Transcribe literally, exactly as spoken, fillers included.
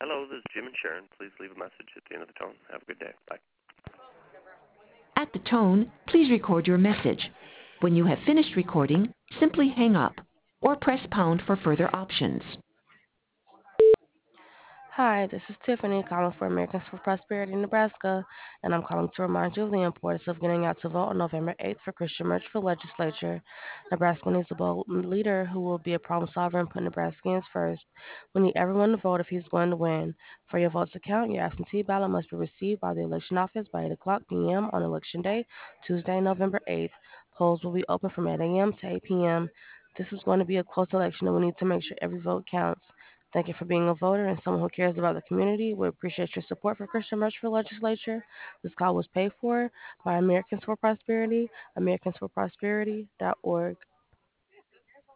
Hello, this is Jim and Sharon. Please leave a message at the end of the tone. Have a good day. Bye. At the tone, please record your message. When you have finished recording, simply hang up or press pound for further options. Hi, this is Tiffany calling for Americans for Prosperity in Nebraska, and I'm calling to remind you of the importance of getting out to vote on November eighth for Christian Merch for legislature. Nebraska needs a bold leader who will be a problem solver and put Nebraskans first. We need everyone to vote if he's going to win. For your votes to count, your absentee ballot must be received by the election office by eight o'clock p.m. on Election Day, Tuesday, November eighth. Polls will be open from eight a.m. to eight p.m. This is going to be a close election, and we need to make sure every vote counts. Thank you for being a voter and someone who cares about the community. We appreciate your support for Christian Merch for Legislature. This call was paid for by Americans for Prosperity, americans for prosperity dot org.